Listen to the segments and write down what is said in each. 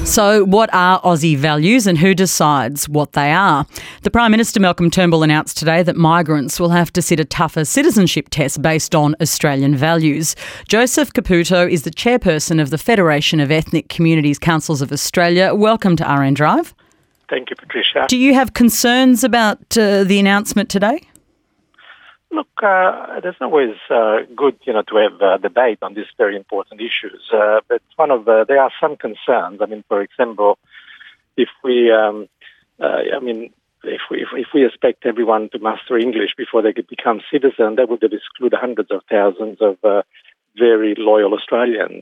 So what are Aussie values and who decides what they are? The Prime Minister Malcolm Turnbull announced today that migrants will have to sit a tougher citizenship test based on Australian values. Joseph Caputo is the chairperson of the Federation of Ethnic Communities Councils of Australia. Welcome to RN Drive. Thank you, Patricia. Do you have concerns about the announcement today? Look, there's always good, to have a debate on these very important issues. But there are some concerns. I mean, for example, if we expect everyone to master English before they could become citizens, that would exclude hundreds of thousands of very loyal Australians.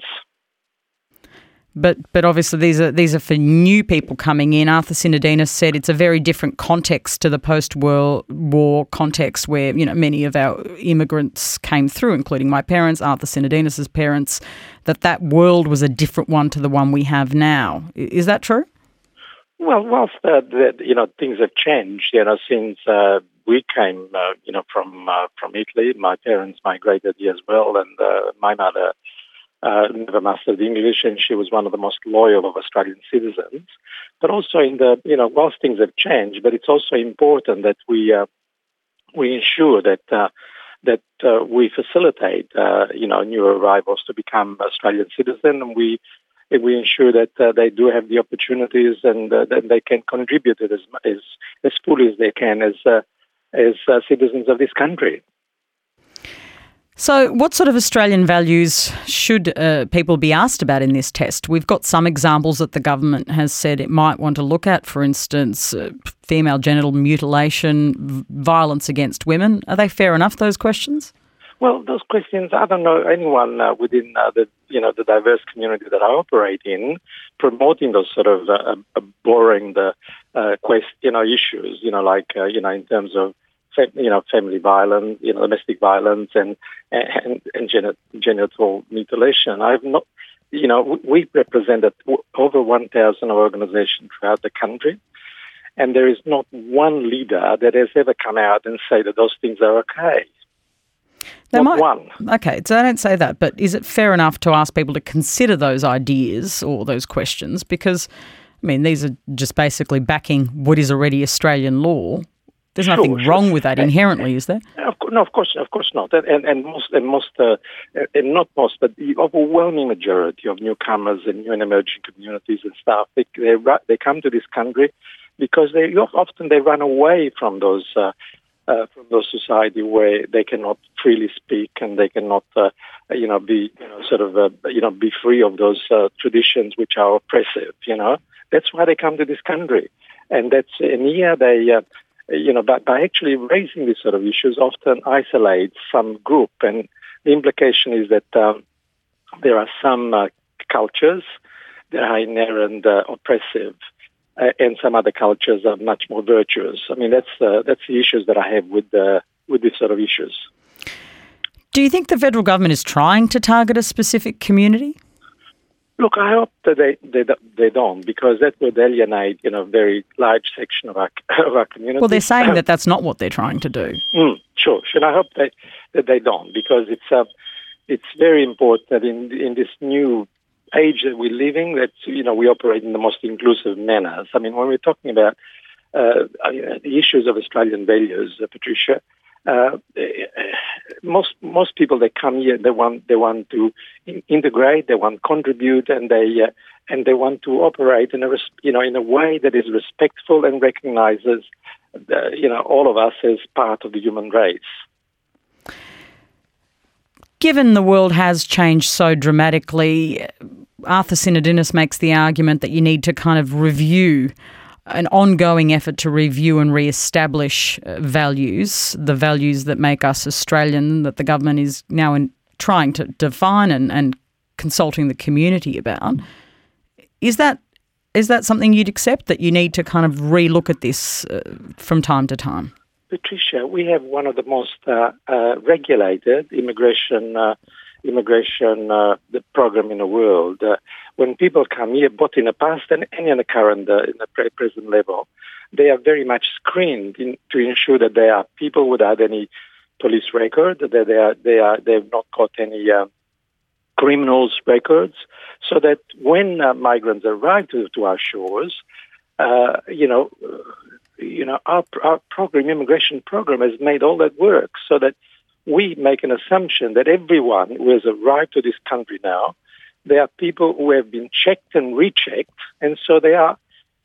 But obviously these are for new people coming in. Arthur Sinodinos said it's a very different context to the post-World War context where, many of our immigrants came through, including my parents, Arthur Sinodinos' parents, that world was a different one to the one we have now. Is that true? Well, whilst things have changed, since we came, from Italy, my parents migrated here as well, and my mother never mastered English, and she was one of the most loyal of Australian citizens. But also whilst things have changed, but it's also important that we ensure that we facilitate, new arrivals to become Australian citizens, and we ensure that they do have the opportunities and that they can contribute it as fully as they can as citizens of this country. So what sort of Australian values should people be asked about in this test? We've got some examples that the government has said it might want to look at, for instance, female genital mutilation, violence against women. Are they fair enough, those questions? Well, those questions, I don't know anyone within the diverse community that I operate in promoting those sort of boring issues, in terms of family violence, domestic violence and genital mutilation. I've not, we represented over 1,000 organizations throughout the country, and there is not one leader that has ever come out and say that those things are okay. One. Okay, so I don't say that, but is it fair enough to ask people to consider those ideas or those questions? Because, these are just basically backing what is already Australian law. There's nothing wrong with that inherently, is there? No, of course not. But the overwhelming majority of newcomers and new and emerging communities and stuff, they come to this country because they often run away from those society where they cannot freely speak and they cannot be free of those traditions which are oppressive. That's why they come to this country, and here they. By actually raising these sort of issues often isolates some group. And the implication is that there are some cultures that are inherent oppressive and some other cultures are much more virtuous. That's the issues that I have with these sort of issues. Do you think the federal government is trying to target a specific community? Look, I hope that they don't, because that would alienate a very large section of our community. Well, they're saying that that's not what they're trying to do. Sure. And I hope that they don't, because it's very important that in this new age that we're living, that we operate in the most inclusive manners. When we're talking about the issues of Australian values, Patricia. Most people that come here, they want to integrate, they want to contribute, and they want to operate in a way that is respectful and recognizes all of us as part of the human race. Given the world has changed so dramatically, Arthur Sinodinos makes the argument that you need to kind of review an ongoing effort to review and re-establish values, the values that make us Australian, that the government is now trying to define and consulting the community about. Is that something you'd accept, that you need to kind of re-look at this from time to time? Patricia, we have one of the most regulated immigration the program in the world. When people come here, both in the past and in the current, in the present level, they are very much screened to ensure that they are people without any police record, that they've not got any criminals' records, so that when migrants arrive to our shores, our immigration program has made all that work, so that we make an assumption that everyone who has arrived to this country now, they are people who have been checked and rechecked, and so they are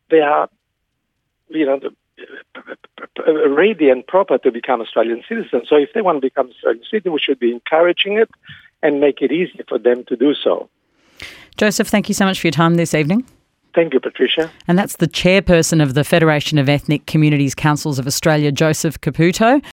ready and proper to become Australian citizens. So if they want to become Australian citizens, we should be encouraging it and make it easy for them to do so. Joseph, thank you so much for your time this evening. Thank you, Patricia. And that's the chairperson of the Federation of Ethnic Communities Councils of Australia, Joseph Caputo.